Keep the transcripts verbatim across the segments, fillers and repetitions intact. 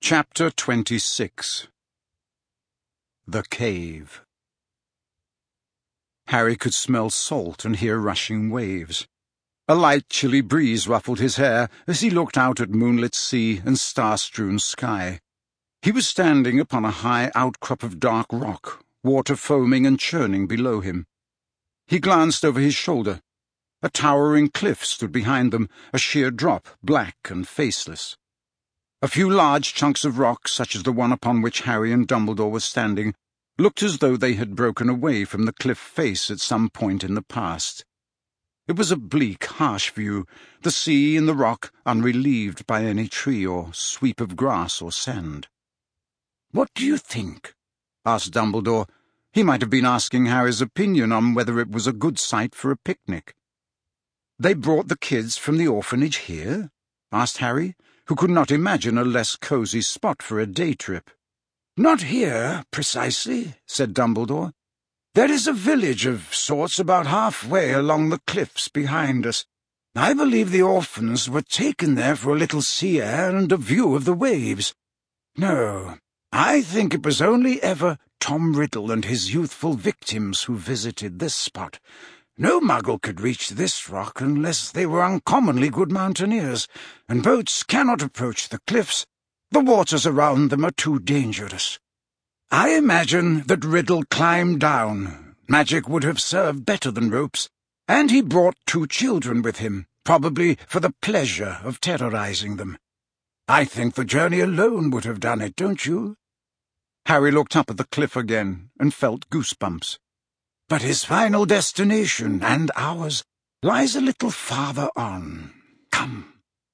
Chapter twenty-six. The Cave. Harry could smell salt and hear rushing waves. A light, chilly breeze ruffled his hair as he looked out at moonlit sea and star-strewn sky. He was standing upon a high outcrop of dark rock, water foaming and churning below him. He glanced over his shoulder. A towering cliff stood behind them, a sheer drop, black and faceless. A few large chunks of rock, such as the one upon which Harry and Dumbledore were standing, looked as though they had broken away from the cliff face at some point in the past. It was a bleak, harsh view, the sea and the rock unrelieved by any tree or sweep of grass or sand. "What do you think?" asked Dumbledore. He might have been asking Harry's opinion on whether it was a good site for a picnic. "They brought the kids from the orphanage here?" asked Harry, who could not imagine a less cosy spot for a day trip. "Not here, precisely," said Dumbledore. "There is a village of sorts about halfway along the cliffs behind us. I believe the orphans were taken there for a little sea air and a view of the waves. No, I think it was only ever Tom Riddle and his youthful victims who visited this spot. No Muggle could reach this rock unless they were uncommonly good mountaineers, and boats cannot approach the cliffs. The waters around them are too dangerous. I imagine that Riddle climbed down. Magic would have served better than ropes, and he brought two children with him, probably for the pleasure of terrorizing them. I think the journey alone would have done it, don't you?" Harry looked up at the cliff again and felt goosebumps. "But his final destination, and ours, lies a little farther on. Come."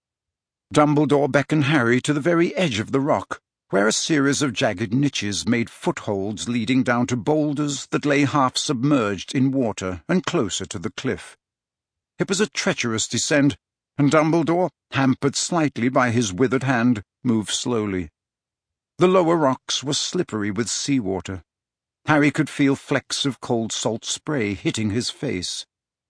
Dumbledore beckoned Harry to the very edge of the rock, where a series of jagged niches made footholds leading down to boulders that lay half submerged in water and closer to the cliff. It was a treacherous descent, and Dumbledore, hampered slightly by his withered hand, moved slowly. The lower rocks were slippery with seawater. Harry could feel flecks of cold salt spray hitting his face.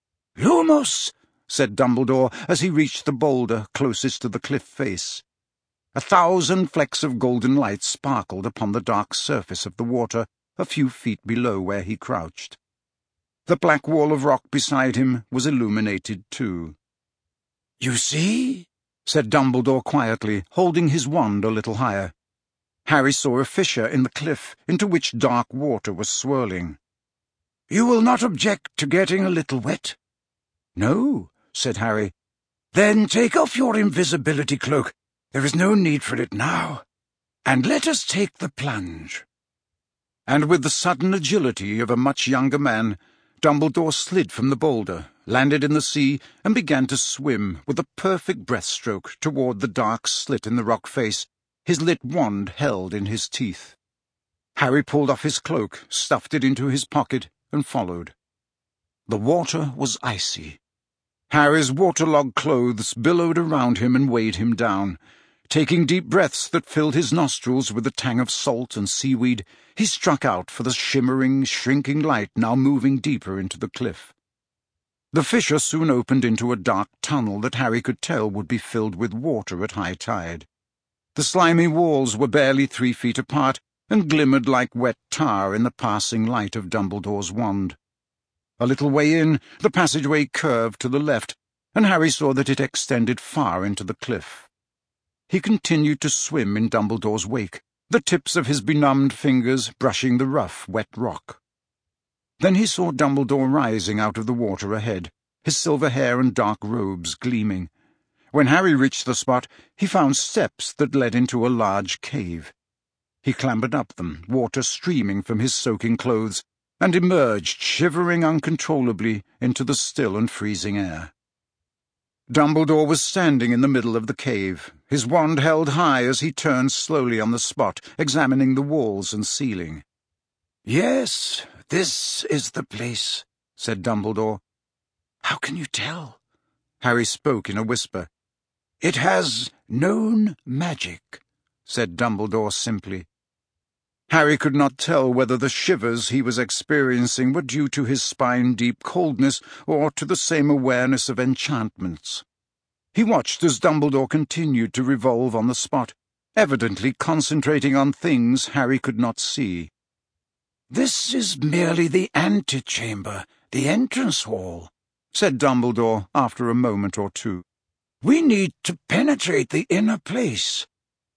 "Lumos!" said Dumbledore as he reached the boulder closest to the cliff face. A thousand flecks of golden light sparkled upon the dark surface of the water a few feet below where he crouched. The black wall of rock beside him was illuminated too. "You see?" said Dumbledore quietly, holding his wand a little higher. Harry saw a fissure in the cliff into which dark water was swirling. "You will not object to getting a little wet?" "No," said Harry. "Then take off your invisibility cloak. There is no need for it now. And let us take the plunge." And with the sudden agility of a much younger man, Dumbledore slid from the boulder, landed in the sea, and began to swim with a perfect breaststroke toward the dark slit in the rock face, his lit wand held in his teeth. Harry pulled off his cloak, stuffed it into his pocket, and followed. The water was icy. Harry's waterlogged clothes billowed around him and weighed him down. Taking deep breaths that filled his nostrils with the tang of salt and seaweed, he struck out for the shimmering, shrinking light now moving deeper into the cliff. The fissure soon opened into a dark tunnel that Harry could tell would be filled with water at high tide. The slimy walls were barely three feet apart and glimmered like wet tar in the passing light of Dumbledore's wand. A little way in, the passageway curved to the left, and Harry saw that it extended far into the cliff. He continued to swim in Dumbledore's wake, the tips of his benumbed fingers brushing the rough, wet rock. Then he saw Dumbledore rising out of the water ahead, his silver hair and dark robes gleaming. When Harry reached the spot, he found steps that led into a large cave. He clambered up them, water streaming from his soaking clothes, and emerged, shivering uncontrollably, into the still and freezing air. Dumbledore was standing in the middle of the cave, his wand held high as he turned slowly on the spot, examining the walls and ceiling. "Yes, this is the place," said Dumbledore. "How can you tell?" Harry spoke in a whisper. "It has known magic," said Dumbledore simply. Harry could not tell whether the shivers he was experiencing were due to his spine-deep coldness or to the same awareness of enchantments. He watched as Dumbledore continued to revolve on the spot, evidently concentrating on things Harry could not see. "This is merely the antechamber, the entrance hall," said Dumbledore after a moment or two. "We need to penetrate the inner place.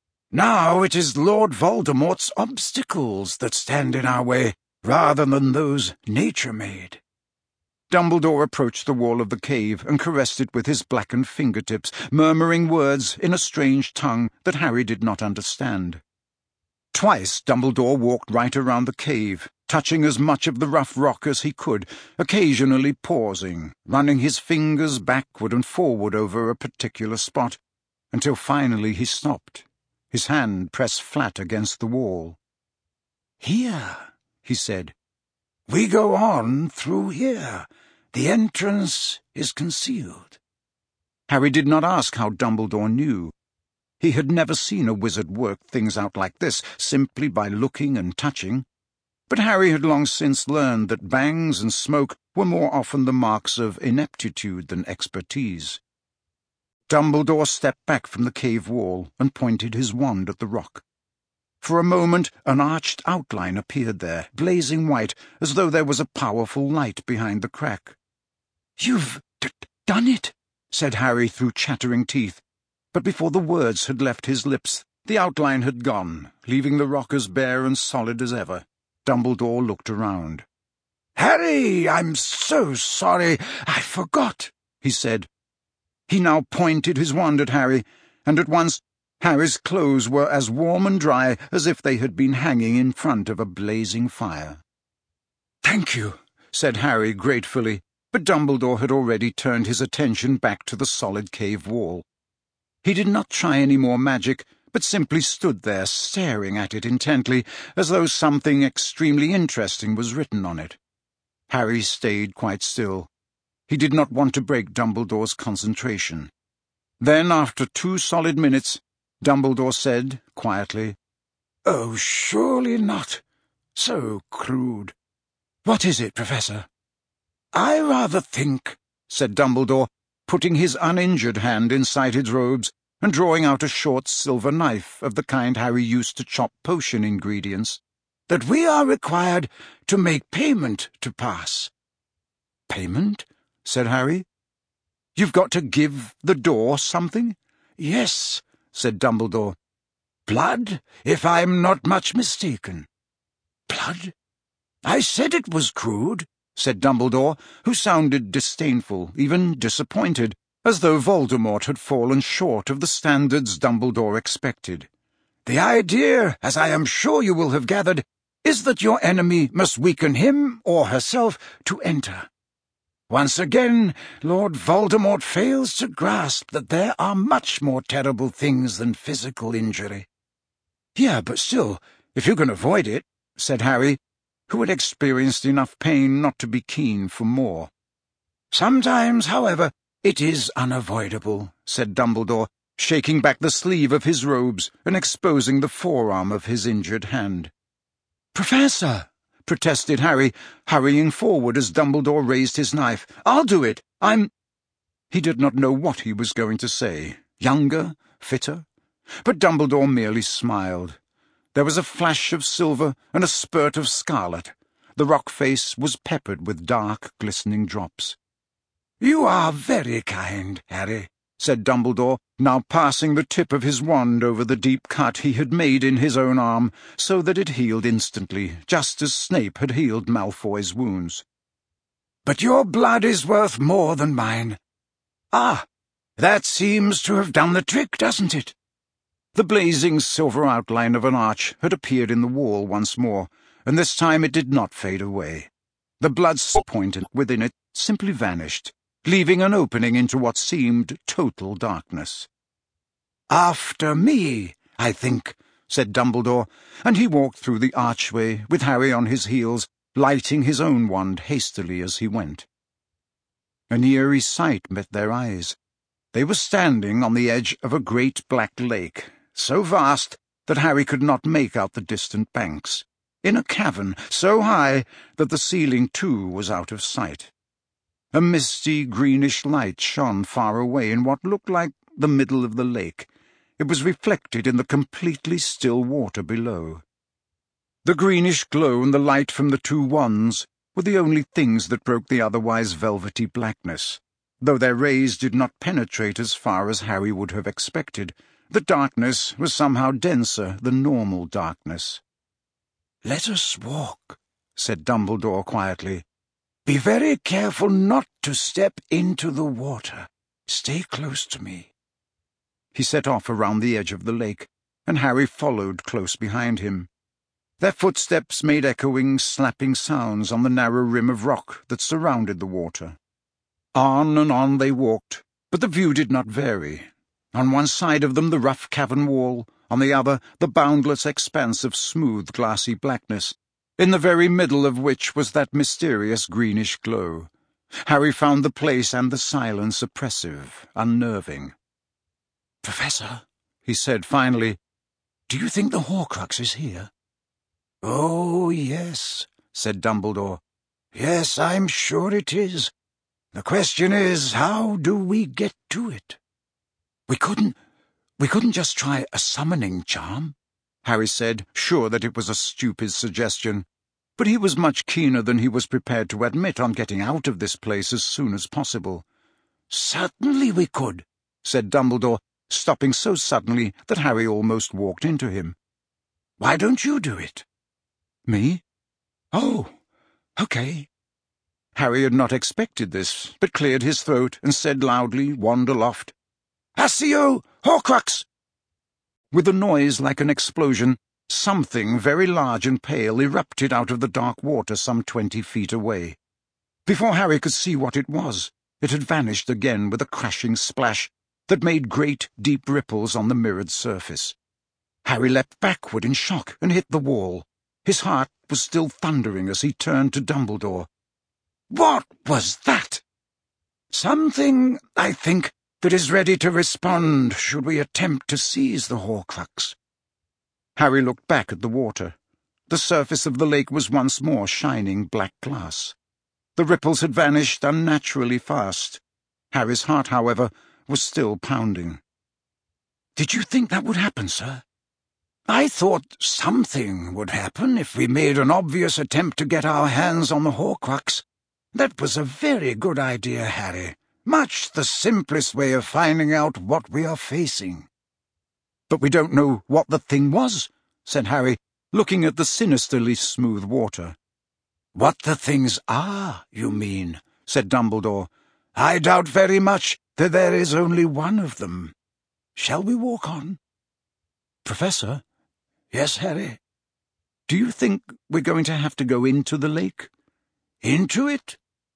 Now it is Lord Voldemort's obstacles that stand in our way, rather than those nature made." Dumbledore approached the wall of the cave and caressed it with his blackened fingertips, murmuring words in a strange tongue that Harry did not understand. Twice Dumbledore walked right around the cave, touching as much of the rough rock as he could, occasionally pausing, running his fingers backward and forward over a particular spot, until finally he stopped, his hand pressed flat against the wall. "Here," he said. "We go on through here. The entrance is concealed." Harry did not ask how Dumbledore knew. He had never seen a wizard work things out like this, simply by looking and touching. But Harry had long since learned that bangs and smoke were more often the marks of ineptitude than expertise. Dumbledore stepped back from the cave wall and pointed his wand at the rock. For a moment an arched outline appeared there, blazing white, as though there was a powerful light behind the crack. "You've d done it," said Harry through chattering teeth. But before the words had left his lips, the outline had gone, leaving the rock as bare and solid as ever. Dumbledore looked around. "Harry, I'm so sorry. I forgot," he said. He now pointed his wand at Harry, and at once Harry's clothes were as warm and dry as if they had been hanging in front of a blazing fire. "Thank you," said Harry gratefully, but Dumbledore had already turned his attention back to the solid cave wall. He did not try any more magic, but simply stood there staring at it intently, as though something extremely interesting was written on it. Harry stayed quite still. He did not want to break Dumbledore's concentration. Then, after two solid minutes, Dumbledore said, quietly, "Oh, surely not. So crude." "What is it, Professor?" "I rather think," said Dumbledore, putting his uninjured hand inside his robes and drawing out a short silver knife of the kind Harry used to chop potion ingredients, "that we are required to make payment to pass." "Payment?" said Harry. "You've got to give the door something?" "Yes," said Dumbledore. "Blood, if I'm not much mistaken." "Blood?" "I said it was crude," said Dumbledore, who sounded disdainful, even disappointed, as though Voldemort had fallen short of the standards Dumbledore expected. "The idea, as I am sure you will have gathered, is that your enemy must weaken him or herself to enter. Once again, Lord Voldemort fails to grasp that there are much more terrible things than physical injury." "Yeah, but still, if you can avoid it," said Harry, who had experienced enough pain not to be keen for more. "Sometimes, however, it is unavoidable," said Dumbledore, shaking back the sleeve of his robes and exposing the forearm of his injured hand. "Professor!" protested Harry, hurrying forward as Dumbledore raised his knife. "I'll do it. I'm—" He did not know what he was going to say. Younger? Fitter? But Dumbledore merely smiled. There was a flash of silver and a spurt of scarlet. The rock face was peppered with dark, glistening drops. "You are very kind, Harry," said Dumbledore, now passing the tip of his wand over the deep cut he had made in his own arm, so that it healed instantly, just as Snape had healed Malfoy's wounds. "But your blood is worth more than mine. Ah, that seems to have done the trick, doesn't it?" The blazing silver outline of an arch had appeared in the wall once more, and this time it did not fade away. The blood point within it simply vanished, leaving an opening into what seemed total darkness. "After me, I think," said Dumbledore, and he walked through the archway, with Harry on his heels, lighting his own wand hastily as he went. An eerie sight met their eyes. They were standing on the edge of a great black lake, so vast that Harry could not make out the distant banks, in a cavern so high that the ceiling too was out of sight. A misty greenish light shone far away in what looked like the middle of the lake, it was reflected in the completely still water below. The greenish glow and the light from the two wands were the only things that broke the otherwise velvety blackness. Though their rays did not penetrate as far as Harry would have expected, the darkness was somehow denser than normal darkness. "Let us walk," said Dumbledore quietly. "Be very careful not to step into the water. Stay close to me." He set off around the edge of the lake, and Harry followed close behind him. Their footsteps made echoing, slapping sounds on the narrow rim of rock that surrounded the water. On and on they walked, but the view did not vary. On one side of them the rough cavern wall, on the other the boundless expanse of smooth, glassy blackness, in the very middle of which was that mysterious greenish glow. Harry found the place and the silence oppressive, unnerving. "Professor," he said finally, "do you think the Horcrux is here?" "Oh, yes," said Dumbledore. "Yes, I'm sure it is. The question is, how do we get to it?" "We couldn't... we couldn't just try a summoning charm," Harry said, sure that it was a stupid suggestion. But he was much keener than he was prepared to admit on getting out of this place as soon as possible. "Certainly we could," said Dumbledore, stopping so suddenly that Harry almost walked into him. "Why don't you do it?" "Me? Oh, okay." Harry had not expected this, but cleared his throat and said loudly, wand aloft, "Accio Horcrux!" With a noise like an explosion, something very large and pale erupted out of the dark water some twenty feet away. Before Harry could see what it was, it had vanished again with a crashing splash that made great, deep ripples on the mirrored surface. Harry leapt backward in shock and hit the wall. His heart was still thundering as he turned to Dumbledore. "What was that?" "Something, I think, that is ready to respond should we attempt to seize the Horcrux." Harry looked back at the water. The surface of the lake was once more shining black glass. The ripples had vanished unnaturally fast. Harry's heart, however, was still pounding. "Did you think that would happen, sir?" "I thought something would happen if we made an obvious attempt to get our hands on the Horcrux. That was a very good idea, Harry. Much the simplest way of finding out what we are facing." "But we don't know what the thing was," said Harry, looking at the sinisterly smooth water. "What the things are, you mean," said Dumbledore. "I doubt very much that there is only one of them. Shall we walk on?" "Professor?" "Yes, Harry?" "Do you think we're going to have to go into the lake?" "Into it?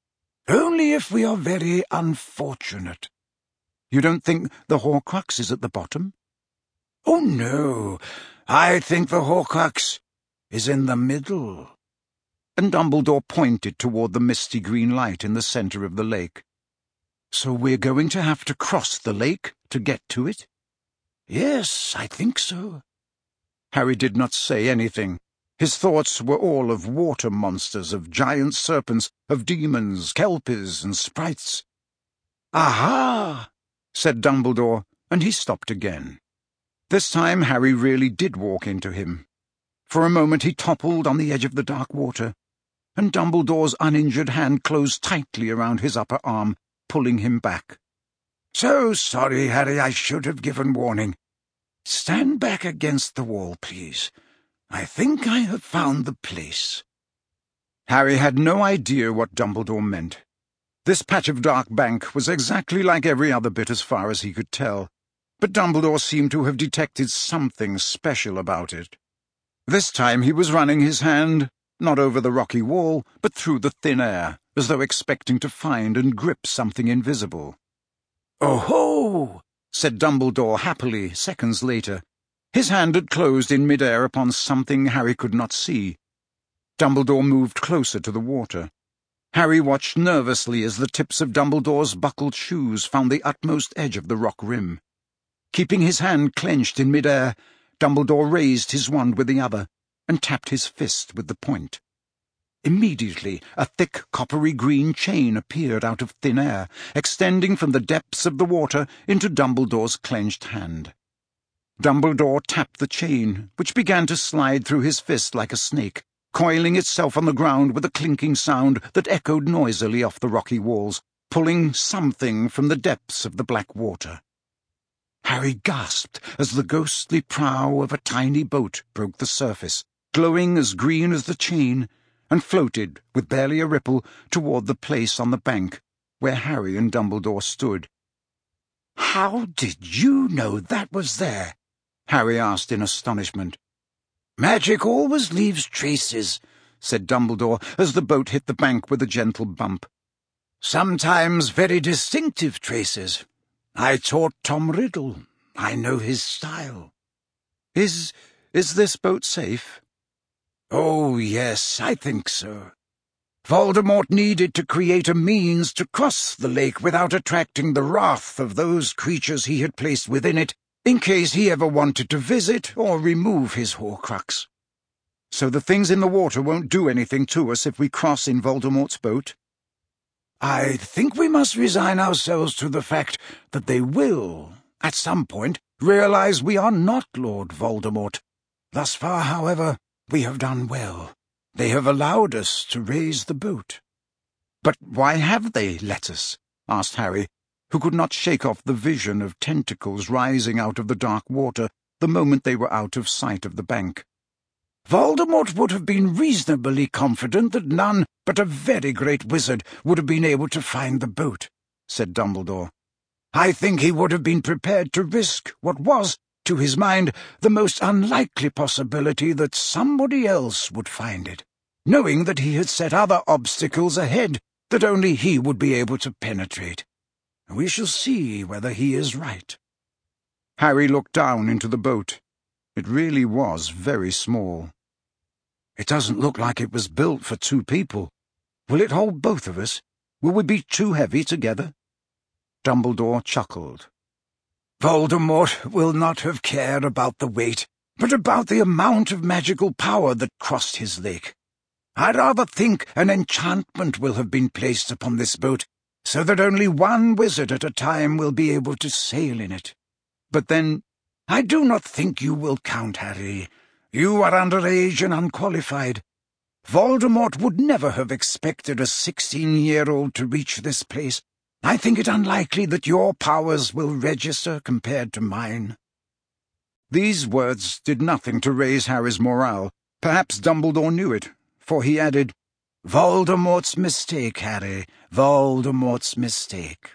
Only if we are very unfortunate." "You don't think the Horcrux is at the bottom?" "Oh, no. I think the Horcrux is in the middle." And Dumbledore pointed toward the misty green light in the centre of the lake. "So we're going to have to cross the lake to get to it?" "Yes, I think so." Harry did not say anything. His thoughts were all of water monsters, of giant serpents, of demons, kelpies, and sprites. "Aha!" said Dumbledore, and he stopped again. This time Harry really did walk into him. For a moment he toppled on the edge of the dark water, and Dumbledore's uninjured hand closed tightly around his upper arm, pulling him back. "So sorry, Harry, I should have given warning. Stand back against the wall, please. I think I have found the place." Harry had no idea what Dumbledore meant. This patch of dark bank was exactly like every other bit as far as he could tell, but Dumbledore seemed to have detected something special about it. This time he was running his hand, not over the rocky wall, but through the thin air, as though expecting to find and grip something invisible. "Oh-ho!" said Dumbledore happily, seconds later. His hand had closed in mid-air upon something Harry could not see. Dumbledore moved closer to the water. Harry watched nervously as the tips of Dumbledore's buckled shoes found the utmost edge of the rock rim. Keeping his hand clenched in mid-air, Dumbledore raised his wand with the other and tapped his fist with the point. Immediately, a thick coppery green chain appeared out of thin air, extending from the depths of the water into Dumbledore's clenched hand. Dumbledore tapped the chain, which began to slide through his fist like a snake, coiling itself on the ground with a clinking sound that echoed noisily off the rocky walls, pulling something from the depths of the black water. Harry gasped as the ghostly prow of a tiny boat broke the surface, glowing as green as the chain, and floated, with barely a ripple, toward the place on the bank where Harry and Dumbledore stood. "How did you know that was there?" Harry asked in astonishment. "Magic always leaves traces," said Dumbledore as the boat hit the bank with a gentle bump. "Sometimes very distinctive traces. I taught Tom Riddle. I know his style." Is, is this boat safe?" "Oh, yes, I think so. Voldemort needed to create a means to cross the lake without attracting the wrath of those creatures he had placed within it, in case he ever wanted to visit or remove his Horcrux." "So the things in the water won't do anything to us if we cross in Voldemort's boat?" "I think we must resign ourselves to the fact that they will, at some point, realize we are not Lord Voldemort. Thus far, however, we have done well. They have allowed us to raise the boat." "But why have they let us?" asked Harry, who could not shake off the vision of tentacles rising out of the dark water the moment they were out of sight of the bank. "Voldemort would have been reasonably confident that none but a very great wizard would have been able to find the boat," said Dumbledore. "I think he would have been prepared to risk what was, to his mind, the most unlikely possibility that somebody else would find it, knowing that he had set other obstacles ahead that only he would be able to penetrate. We shall see whether he is right." Harry looked down into the boat. It really was very small. "It doesn't look like it was built for two people. Will it hold both of us? Will we be too heavy together?" Dumbledore chuckled. "Voldemort will not have cared about the weight, but about the amount of magical power that crossed his lake. I rather think an enchantment will have been placed upon this boat, so that only one wizard at a time will be able to sail in it. But then—" "I do not think you will count, Harry. You are under age and unqualified. Voldemort would never have expected a sixteen-year-old to reach this place. I think it unlikely that your powers will register compared to mine." These words did nothing to raise Harry's morale. Perhaps Dumbledore knew it, for he added, "Voldemort's mistake, Harry, Voldemort's mistake.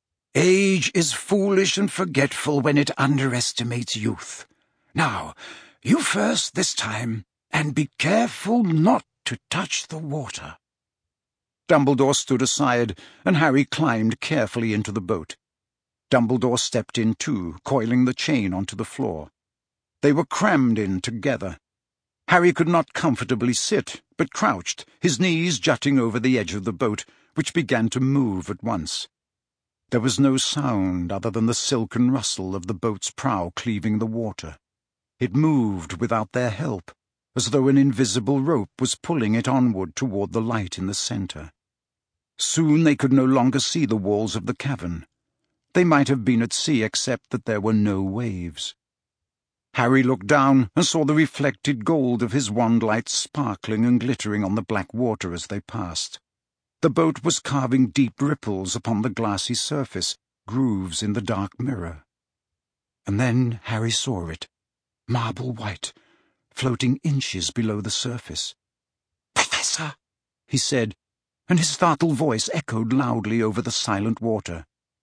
Age is foolish and forgetful when it underestimates youth. Now, you first this time, and be careful not to touch the water." Dumbledore stood aside, and Harry climbed carefully into the boat. Dumbledore stepped in too, coiling the chain onto the floor. They were crammed in together. Harry could not comfortably sit, but crouched, his knees jutting over the edge of the boat, which began to move at once. There was no sound other than the silken rustle of the boat's prow cleaving the water. It moved without their help, as though an invisible rope was pulling it onward toward the light in the centre. Soon they could no longer see the walls of the cavern. They might have been at sea except that there were no waves. Harry looked down and saw the reflected gold of his wand light sparkling and glittering on the black water as they passed. The boat was carving deep ripples upon the glassy surface, grooves in the dark mirror. And then Harry saw it, marble white, floating inches below the surface. "Professor," he said, and his startled voice echoed loudly over the silent water.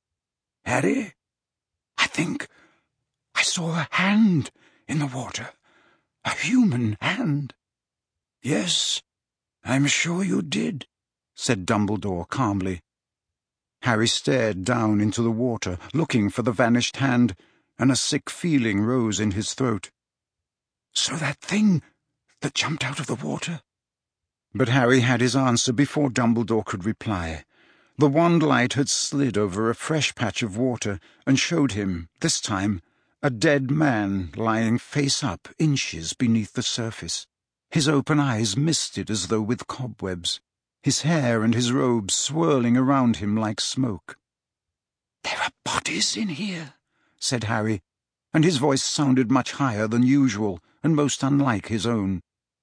"Harry, I think I saw a hand in the water, a human hand." "Yes, I'm sure you did," said Dumbledore calmly. Harry stared down into the water, looking for the vanished hand, and a sick feeling rose in his throat. "So that thing that jumped out of the water—" But Harry had his answer before Dumbledore could reply. The wand light had slid over a fresh patch of water and showed him, this time, a dead man lying face up inches beneath the surface, his open eyes misted as though with cobwebs, his hair and his robes swirling around him like smoke. "There are bodies in here," said Harry, and his voice sounded much higher than usual and most unlike his own.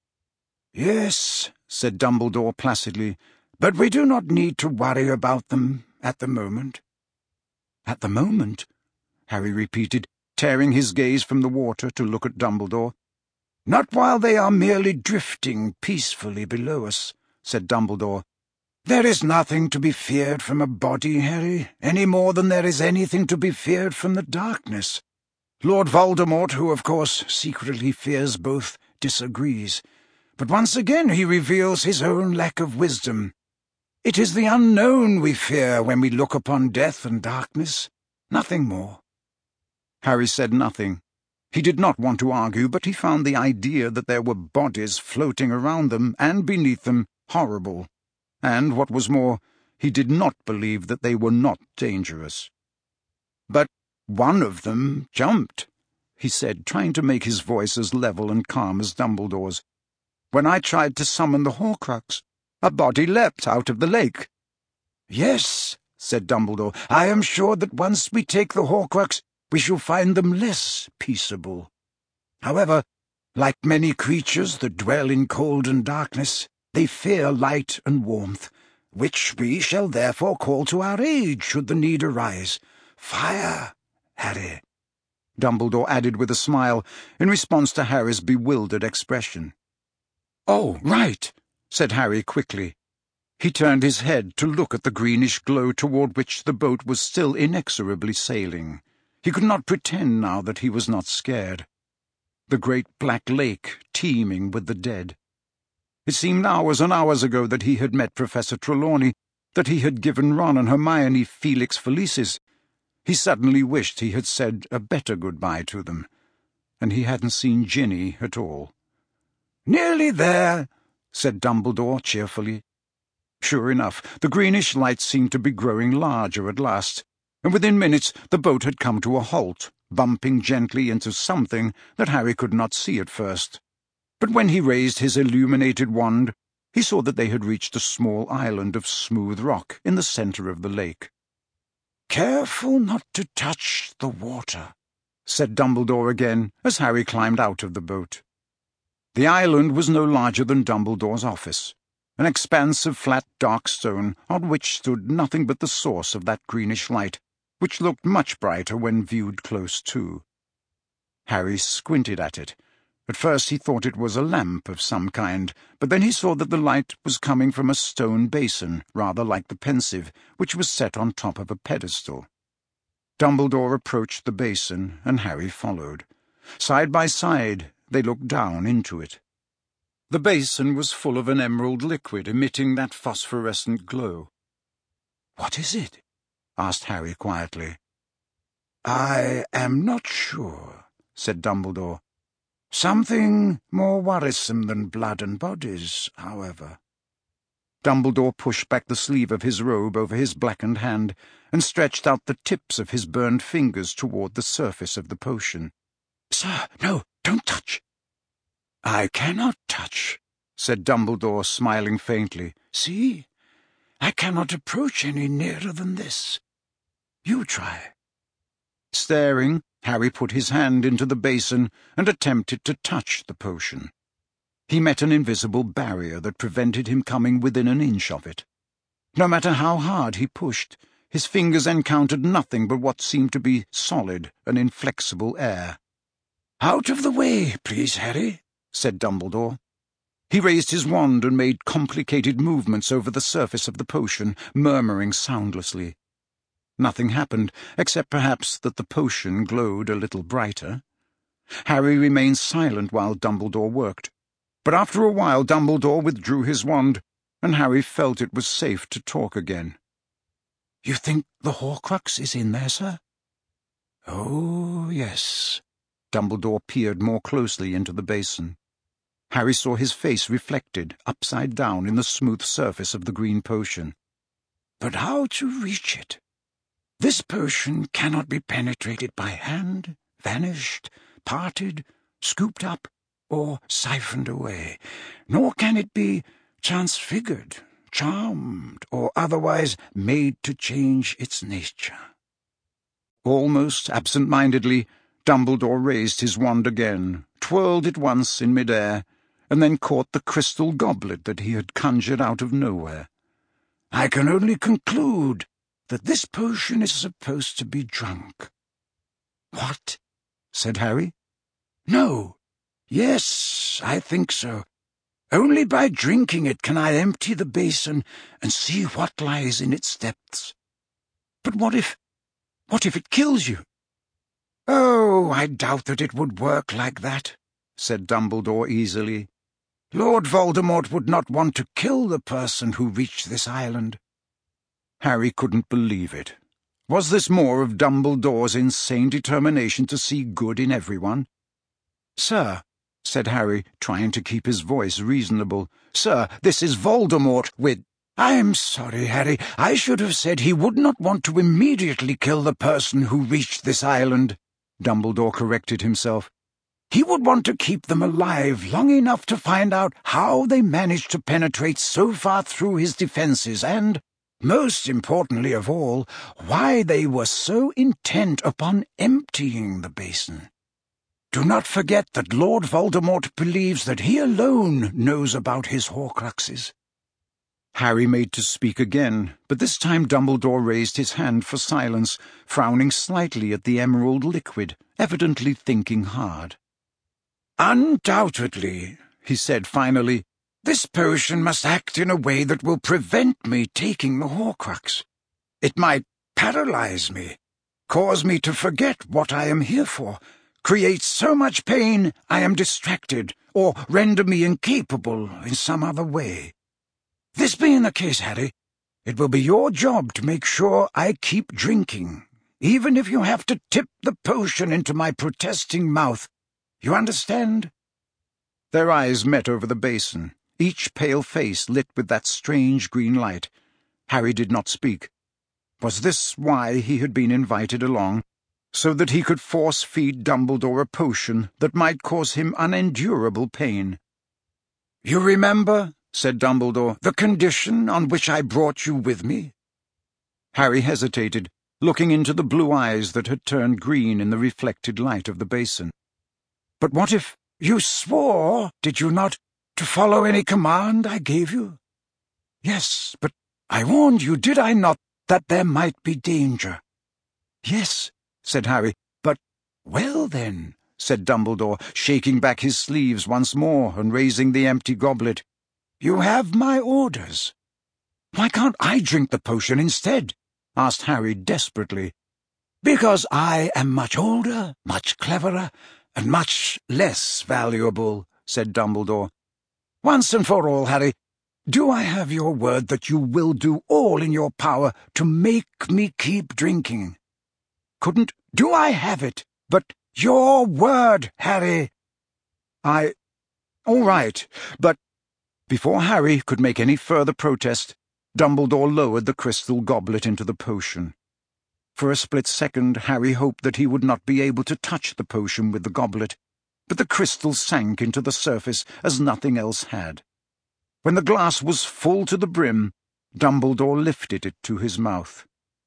"Yes," said Dumbledore placidly, "but we do not need to worry about them at the moment." "At the moment?" Harry repeated, tearing his gaze from the water to look at Dumbledore. "Not while they are merely drifting peacefully below us," said Dumbledore. "There is nothing to be feared from a body, Harry, any more than there is anything to be feared from the darkness. Lord Voldemort, who of course secretly fears both, disagrees, but once again he reveals his own lack of wisdom. It is the unknown we fear when we look upon death and darkness, nothing more." Harry said nothing. He did not want to argue, but he found the idea that there were bodies floating around them and beneath them horrible, and, what was more, he did not believe that they were not dangerous. "But one of them jumped," he said, trying to make his voice as level and calm as Dumbledore's. "When I tried to summon the Horcrux, a body leapt out of the lake." "Yes," said Dumbledore, "I am sure that once we take the Horcrux, we shall find them less peaceable. However, like many creatures that dwell in cold and darkness, they fear light and warmth, which we shall therefore call to our aid should the need arise. Fire, Harry," Dumbledore added with a smile, in response to Harry's bewildered expression. "Oh, right," said Harry quickly. He turned his head to look at the greenish glow toward which the boat was still inexorably sailing. He could not pretend now that he was not scared. The great black lake teeming with the dead. It seemed hours and hours ago that he had met Professor Trelawney, that he had given Ron and Hermione Felix Felicis. He suddenly wished he had said a better goodbye to them, and he hadn't seen Ginny at all. "Nearly there," said Dumbledore cheerfully. Sure enough, the greenish light seemed to be growing larger at last, and within minutes the boat had come to a halt, bumping gently into something that Harry could not see at first. But when he raised his illuminated wand, he saw that they had reached a small island of smooth rock in the centre of the lake. "Careful not to touch the water," said Dumbledore again, as Harry climbed out of the boat. The island was no larger than Dumbledore's office, an expanse of flat dark stone on which stood nothing but the source of that greenish light, which looked much brighter when viewed close to. Harry squinted at it. At first he thought it was a lamp of some kind, but then he saw that the light was coming from a stone basin, rather like the Pensieve, which was set on top of a pedestal. Dumbledore approached the basin, and Harry followed. Side by side they looked down into it. The basin was full of an emerald liquid emitting that phosphorescent glow. "What is it?" asked Harry quietly. "I am not sure," said Dumbledore. "Something more worrisome than blood and bodies, however." Dumbledore pushed back the sleeve of his robe over his blackened hand and stretched out the tips of his burned fingers toward the surface of the potion. "Sir, no, don't touch." "I cannot touch," said Dumbledore, smiling faintly. "See? I cannot approach any nearer than this. You try." Staring, Harry put his hand into the basin and attempted to touch the potion. He met an invisible barrier that prevented him coming within an inch of it. No matter how hard he pushed, his fingers encountered nothing but what seemed to be solid and inflexible air. "Out of the way, please, Harry," said Dumbledore. He raised his wand and made complicated movements over the surface of the potion, murmuring soundlessly. Nothing happened, except perhaps that the potion glowed a little brighter. Harry remained silent while Dumbledore worked, but after a while Dumbledore withdrew his wand, and Harry felt it was safe to talk again. "You think the Horcrux is in there, sir?" "Oh, yes." Dumbledore peered more closely into the basin. Harry saw his face reflected, upside down, in the smooth surface of the green potion. "But how to reach it? This potion cannot be penetrated by hand, vanished, parted, scooped up, or siphoned away, nor can it be transfigured, charmed, or otherwise made to change its nature." Almost absent-mindedly, Dumbledore raised his wand again, twirled it once in mid-air, and then caught the crystal goblet that he had conjured out of nowhere. "I can only conclude that this potion is supposed to be drunk." "What?" said Harry. "No. Yes, I think so. Only by drinking it can I empty the basin and see what lies in its depths." "But what if... what if it kills you?" "Oh, I doubt that it would work like that," said Dumbledore easily. "Lord Voldemort would not want to kill the person who reached this island." Harry couldn't believe it. Was this more of Dumbledore's insane determination to see good in everyone? "Sir," said Harry, trying to keep his voice reasonable, "Sir, this is Voldemort with—" "I'm sorry, Harry. I should have said he would not want to immediately kill the person who reached this island," Dumbledore corrected himself. "He would want to keep them alive long enough to find out how they managed to penetrate so far through his defenses and, most importantly of all, why they were so intent upon emptying the basin. Do not forget that Lord Voldemort believes that he alone knows about his Horcruxes." Harry made to speak again, but this time Dumbledore raised his hand for silence, frowning slightly at the emerald liquid, evidently thinking hard. "Undoubtedly," he said finally, "this potion must act in a way that will prevent me taking the Horcrux. It might paralyze me, cause me to forget what I am here for, create so much pain I am distracted, or render me incapable in some other way. This being the case, Harry, it will be your job to make sure I keep drinking, even if you have to tip the potion into my protesting mouth. You understand?" Their eyes met over the basin, each pale face lit with that strange green light. Harry did not speak. Was this why he had been invited along? So that he could force-feed Dumbledore a potion that might cause him unendurable pain? "You remember," said Dumbledore, "the condition on which I brought you with me?" Harry hesitated, looking into the blue eyes that had turned green in the reflected light of the basin. "But what if—" "You swore, did you not, to follow any command I gave you?" "Yes, but I warned you, did I not, that there might be danger?" "Yes," said Harry, "but—" "Well, then," said Dumbledore, shaking back his sleeves once more and raising the empty goblet, "you have my orders." "Why can't I drink the potion instead?" asked Harry desperately. "Because I am much older, much cleverer, and much less valuable," said Dumbledore. "Once and for all, Harry, do I have your word that you will do all in your power to make me keep drinking?" "Couldn't—" "Do I have it? But your word, Harry." "I... all right, but—" Before Harry could make any further protest, Dumbledore lowered the crystal goblet into the potion. For a split second Harry hoped that he would not be able to touch the potion with the goblet, but the crystal sank into the surface as nothing else had. When the glass was full to the brim, Dumbledore lifted it to his mouth.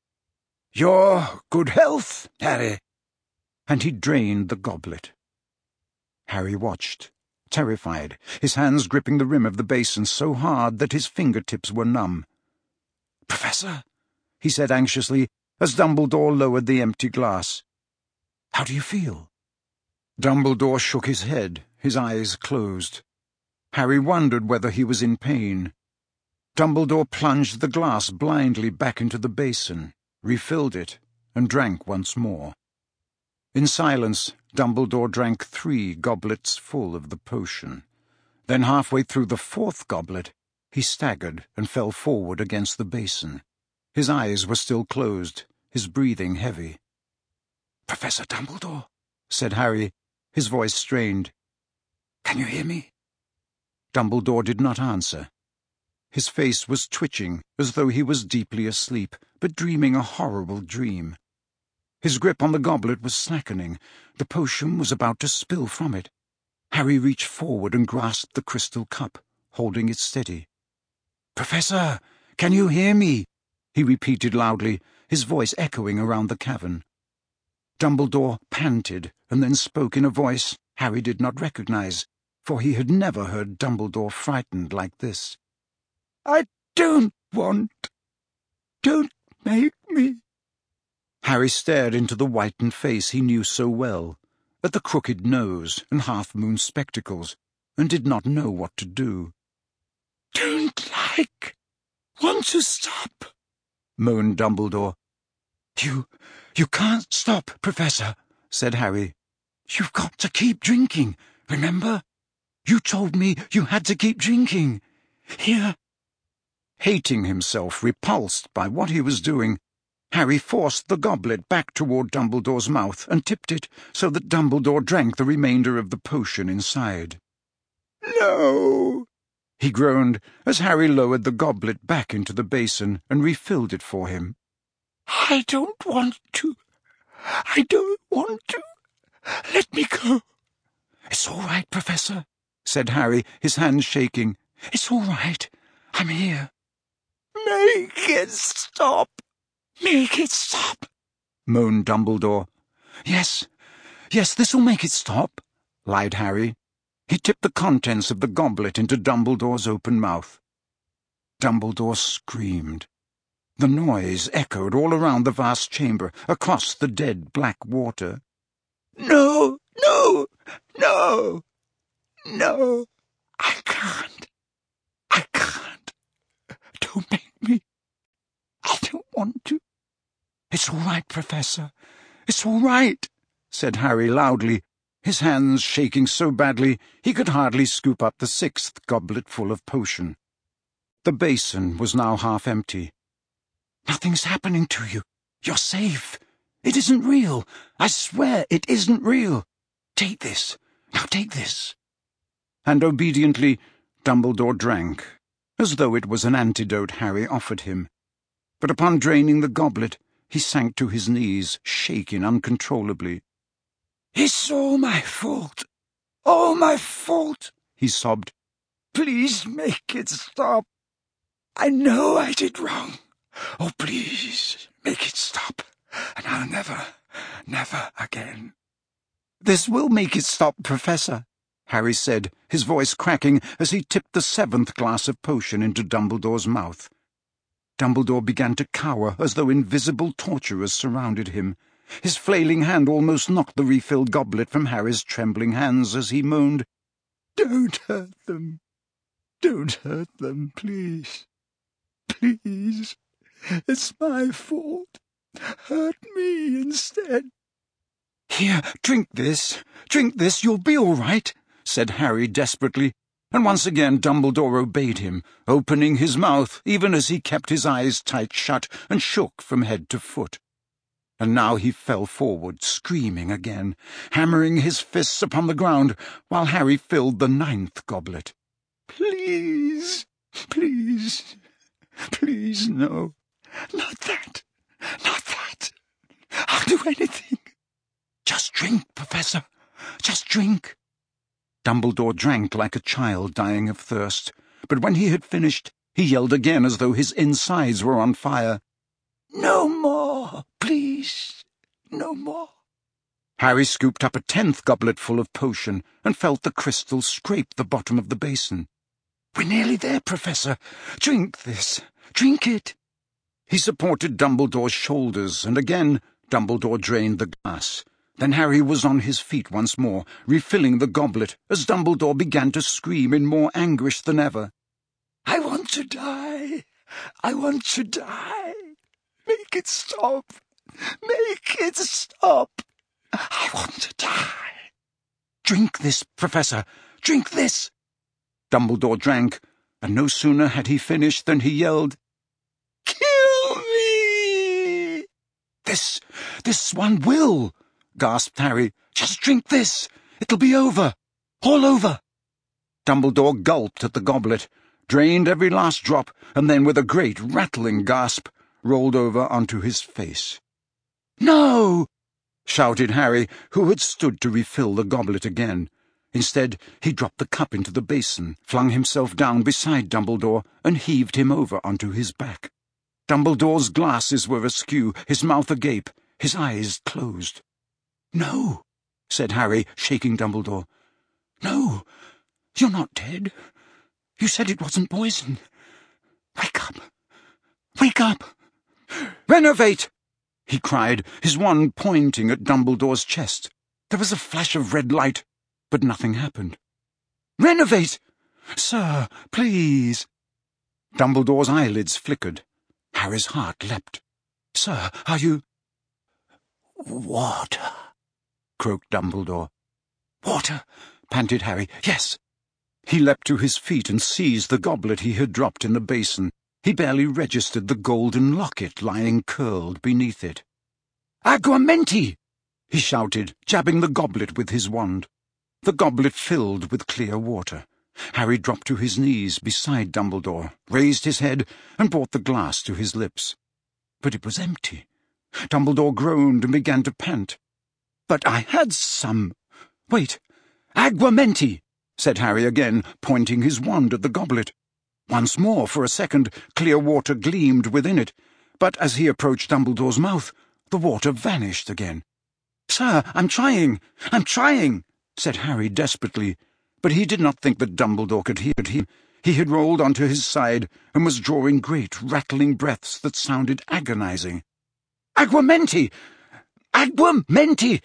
"Your good health, Harry." And he drained the goblet. Harry watched, terrified, his hands gripping the rim of the basin so hard that his fingertips were numb. "Professor," he said anxiously, as Dumbledore lowered the empty glass. "How do you feel?" Dumbledore shook his head, his eyes closed. Harry wondered whether he was in pain. Dumbledore plunged the glass blindly back into the basin, refilled it, and drank once more. In silence, Dumbledore drank three goblets full of the potion. Then halfway through the fourth goblet, he staggered and fell forward against the basin. His eyes were still closed, his breathing heavy. "Professor Dumbledore," said Harry, his voice strained. "Can you hear me?" Dumbledore did not answer. His face was twitching, as though he was deeply asleep, but dreaming a horrible dream. His grip on the goblet was slackening. The potion was about to spill from it. Harry reached forward and grasped the crystal cup, holding it steady. "Professor, can you hear me?" he repeated loudly, his voice echoing around the cavern. Dumbledore panted and then spoke in a voice Harry did not recognize, for he had never heard Dumbledore frightened like this. "I don't want. Don't make me." Harry stared into the whitened face he knew so well, at the crooked nose and half-moon spectacles, and did not know what to do. "Don't like. Want to stop," moaned Dumbledore. You, you can't stop, Professor," said Harry. "You've got to keep drinking, remember? You told me you had to keep drinking. Here." Hating himself, repulsed by what he was doing, Harry forced the goblet back toward Dumbledore's mouth and tipped it so that Dumbledore drank the remainder of the potion inside. "No," he groaned as Harry lowered the goblet back into the basin and refilled it for him. "I don't want to. I don't want to. Let me go." "It's all right, Professor," said Harry, his hands shaking. "It's all right. I'm here." "Make it stop. Make it stop," moaned Dumbledore. "Yes, yes, this'll make it stop," lied Harry. He tipped the contents of the goblet into Dumbledore's open mouth. Dumbledore screamed. The noise echoed all around the vast chamber, across the dead black water. "No, no, no, no. I can't. I can't. Don't make me. I don't want to." "It's all right, Professor. It's all right," said Harry loudly, his hands shaking so badly he could hardly scoop up the sixth goblet full of potion. The basin was now half empty. "Nothing's happening to you. You're safe. It isn't real. I swear it isn't real. Take this. Now take this." And obediently Dumbledore drank, as though it was an antidote Harry offered him. But upon draining the goblet, he sank to his knees, shaking uncontrollably. "It's all my fault. All my fault," he sobbed. "Please make it stop. I know I did wrong. Oh, please, make it stop, and I'll never, never again." "This will make it stop, Professor," Harry said, his voice cracking as he tipped the seventh glass of potion into Dumbledore's mouth. Dumbledore began to cower as though invisible torturers surrounded him. His flailing hand almost knocked the refilled goblet from Harry's trembling hands as he moaned, "Don't hurt them. Don't hurt them, please. Please. It's my fault. Hurt me instead." "Here, drink this. Drink this. You'll be all right," said Harry desperately, and once again Dumbledore obeyed him, opening his mouth even as he kept his eyes tight shut and shook from head to foot. And now he fell forward, screaming again, hammering his fists upon the ground, while Harry filled the ninth goblet. "Please, please, please, no. Not that. Not that. I'll do anything." "Just drink, Professor. Just drink." Dumbledore drank like a child dying of thirst, but when he had finished, he yelled again as though his insides were on fire. "No more, please. No more." Harry scooped up a tenth goblet full of potion and felt the crystal scrape the bottom of the basin. "We're nearly there, Professor. Drink this. Drink it." He supported Dumbledore's shoulders, and again Dumbledore drained the glass. Then Harry was on his feet once more, refilling the goblet, as Dumbledore began to scream in more anguish than ever. "I want to die. I want to die. Make it stop. Make it stop. I want to die." "Drink this, Professor. Drink this." Dumbledore drank, and no sooner had he finished than he yelled, "Kill me!" This, this one will," gasped Harry. "Just drink this. It'll be over. All over." Dumbledore gulped at the goblet, drained every last drop, and then with a great rattling gasp, rolled over onto his face. "No!" shouted Harry, who had stood to refill the goblet again. Instead, he dropped the cup into the basin, flung himself down beside Dumbledore, and heaved him over onto his back. Dumbledore's glasses were askew, his mouth agape, his eyes closed. "No," said Harry, shaking Dumbledore. "No, you're not dead. You said it wasn't poison. Wake up! Wake up! Renovate!" he cried, his wand pointing at Dumbledore's chest. There was a flash of red light, but nothing happened. "Renovate! Sir, please!" Dumbledore's eyelids flickered. Harry's heart leapt. "Sir, are you—" "Water," croaked Dumbledore. "Water," panted Harry. "Yes." He leapt to his feet and seized the goblet he had dropped in the basin. He barely registered the golden locket lying curled beneath it. "Aguamenti!" he shouted, jabbing the goblet with his wand. The goblet filled with clear water. Harry dropped to his knees beside Dumbledore, raised his head, and brought the glass to his lips. But it was empty. Dumbledore groaned and began to pant. "But I had some. Wait. Aguamenti!" said Harry again, pointing his wand at the goblet. Once more, for a second, clear water gleamed within it, but as he approached Dumbledore's mouth, the water vanished again. "Sir, I'm trying, I'm trying," said Harry desperately, but he did not think that Dumbledore could hear him. He had rolled onto his side and was drawing great, rattling breaths that sounded agonizing. "Aguamenti! Aguamenti!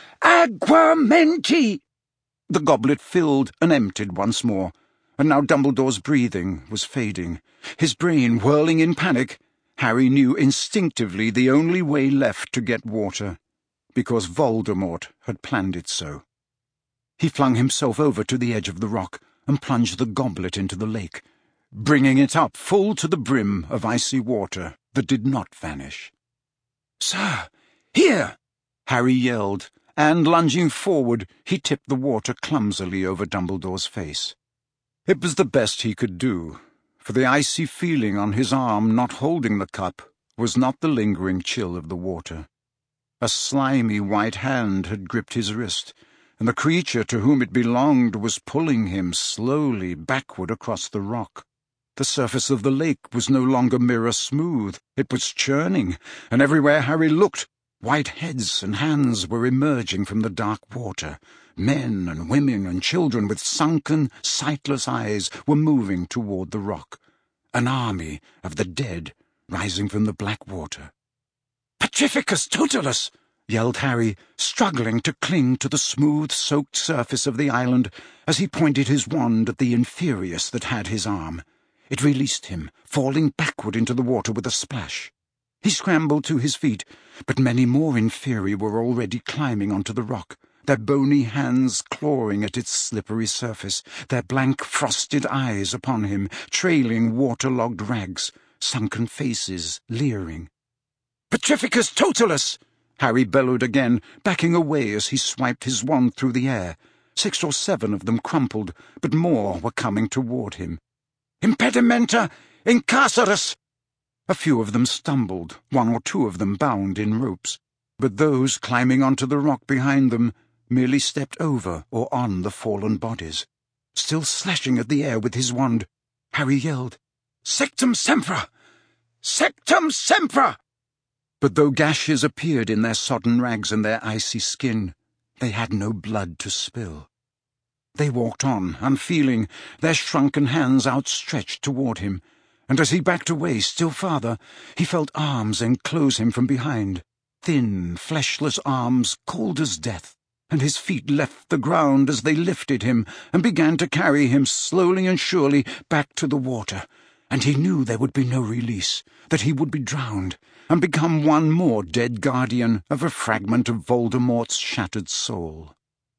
Aguamenti!" The goblet filled and emptied once more, and now Dumbledore's breathing was fading. His brain whirling in panic, Harry knew instinctively the only way left to get water, because Voldemort had planned it so. He flung himself over to the edge of the rock and plunged the goblet into the lake, bringing it up full to the brim of icy water that did not vanish. "Sir, here!" Harry yelled, and, lunging forward, he tipped the water clumsily over Dumbledore's face. It was the best he could do, for the icy feeling on his arm not holding the cup was not the lingering chill of the water. A slimy white hand had gripped his wrist, and the creature to whom it belonged was pulling him slowly backward across the rock. The surface of the lake was no longer mirror smooth. It was churning, and everywhere Harry looked, white heads and hands were emerging from the dark water. Men and women and children with sunken, sightless eyes were moving toward the rock. An army of the dead rising from the black water. "Petrificus totalus!" yelled Harry, struggling to cling to the smooth, soaked surface of the island as he pointed his wand at the Inferius that had his arm. It released him, falling backward into the water with a splash. He scrambled to his feet, but many more Inferi were already climbing onto the rock, their bony hands clawing at its slippery surface, their blank, frosted eyes upon him, trailing waterlogged rags, sunken faces leering. "Petrificus totalus!" Harry bellowed again, backing away as he swiped his wand through the air. Six or seven of them crumpled, but more were coming toward him. "Impedimenta incarcerus!" A few of them stumbled, one or two of them bound in ropes, but those climbing onto the rock behind them merely stepped over or on the fallen bodies. Still slashing at the air with his wand, Harry yelled, "Sectum sempra! Sectum sempra!" But though gashes appeared in their sodden rags and their icy skin, they had no blood to spill. They walked on, unfeeling, their shrunken hands outstretched toward him, and as he backed away still farther, he felt arms enclose him from behind, thin, fleshless arms cold as death, and his feet left the ground as they lifted him and began to carry him slowly and surely back to the water, and he knew there would be no release, that he would be drowned, and become one more dead guardian of a fragment of Voldemort's shattered soul.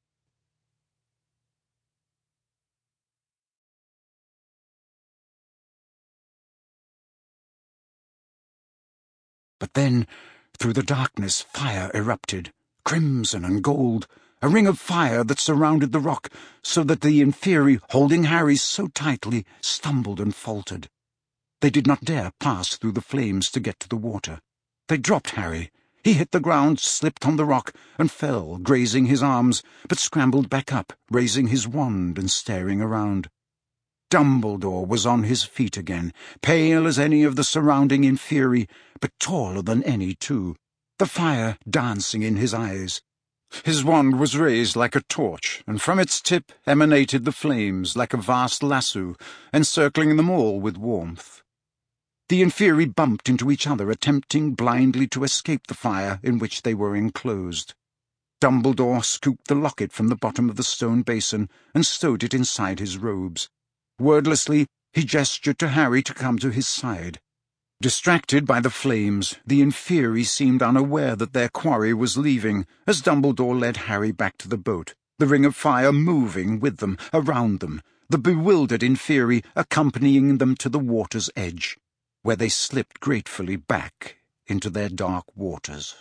But then, through the darkness, fire erupted, crimson and gold, a ring of fire that surrounded the rock, so that the Inferi, holding Harry so tightly, stumbled and faltered. They did not dare pass through the flames to get to the water. They dropped Harry. He hit the ground, slipped on the rock, and fell, grazing his arms, but scrambled back up, raising his wand and staring around. Dumbledore was on his feet again, pale as any of the surrounding Inferi, but taller than any, too, the fire dancing in his eyes. His wand was raised like a torch, and from its tip emanated the flames like a vast lasso, encircling them all with warmth. The Inferi bumped into each other, attempting blindly to escape the fire in which they were enclosed. Dumbledore scooped the locket from the bottom of the stone basin and stowed it inside his robes. Wordlessly, he gestured to Harry to come to his side. Distracted by the flames, the Inferi seemed unaware that their quarry was leaving, as Dumbledore led Harry back to the boat, the ring of fire moving with them, around them, the bewildered Inferi accompanying them to the water's edge, where they slipped gratefully back into their dark waters.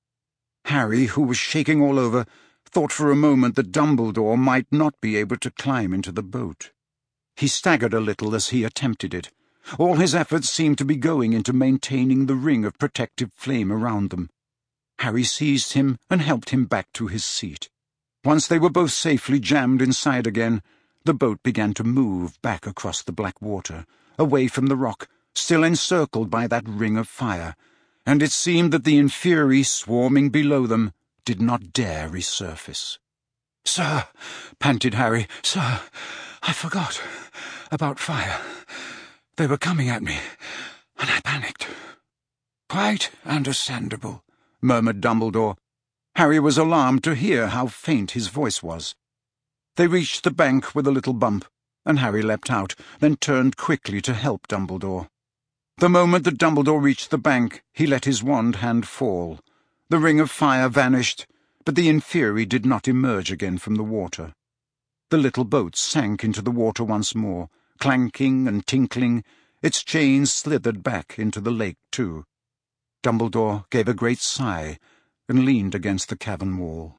Harry, who was shaking all over, thought for a moment that Dumbledore might not be able to climb into the boat. He staggered a little as he attempted it. All his efforts seemed to be going into maintaining the ring of protective flame around them. Harry seized him and helped him back to his seat. Once they were both safely jammed inside again, the boat began to move back across the black water, away from the rock, still encircled by that ring of fire, and it seemed that the Inferi swarming below them did not dare resurface. "Sir," panted Harry, "sir, I forgot about fire. They were coming at me, and I panicked." "Quite understandable," murmured Dumbledore. Harry was alarmed to hear how faint his voice was. They reached the bank with a little bump, and Harry leapt out, then turned quickly to help Dumbledore. The moment that Dumbledore reached the bank, he let his wand hand fall. The ring of fire vanished, but the Inferi did not emerge again from the water. The little boat sank into the water once more, clanking and tinkling. Its chains slithered back into the lake, too. Dumbledore gave a great sigh and leaned against the cavern wall.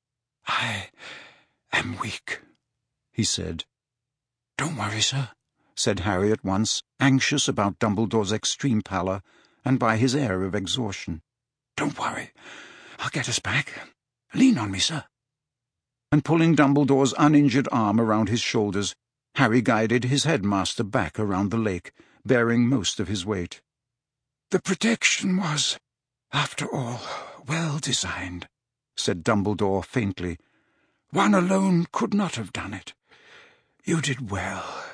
"I am weak," he said. "Don't worry, sir," said Harry at once, anxious about Dumbledore's extreme pallor and by his air of exhaustion. "Don't worry. I'll get us back. Lean on me, sir." And pulling Dumbledore's uninjured arm around his shoulders, Harry guided his headmaster back around the lake, bearing most of his weight. "The protection was, after all, well designed," said Dumbledore faintly. "One alone could not have done it. You did well.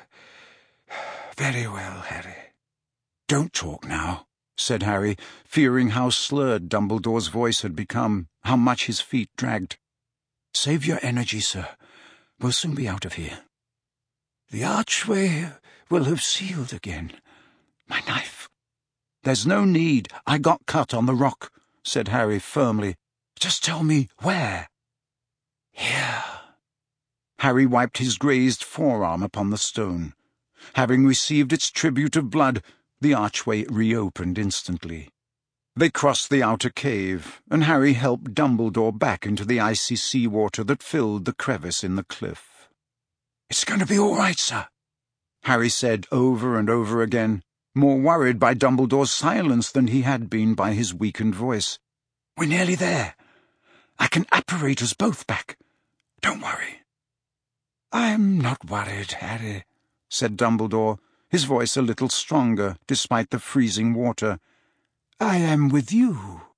Very well, Harry." "Don't talk now," said Harry, fearing how slurred Dumbledore's voice had become, how much his feet dragged. "Save your energy, sir. We'll soon be out of here." "The archway will have sealed again. My knife." "There's no need. I got cut on the rock," said Harry firmly. "Just tell me where." "Here." Harry wiped his grazed forearm upon the stone. Having received its tribute of blood, the archway reopened instantly. They crossed the outer cave, and Harry helped Dumbledore back into the icy sea-water that filled the crevice in the cliff. "It's going to be all right, sir," Harry said over and over again, more worried by Dumbledore's silence than he had been by his weakened voice. "We're nearly there. I can apparate us both back. Don't worry." "I'm not worried, Harry," said Dumbledore, his voice a little stronger despite the freezing water. "I am with you.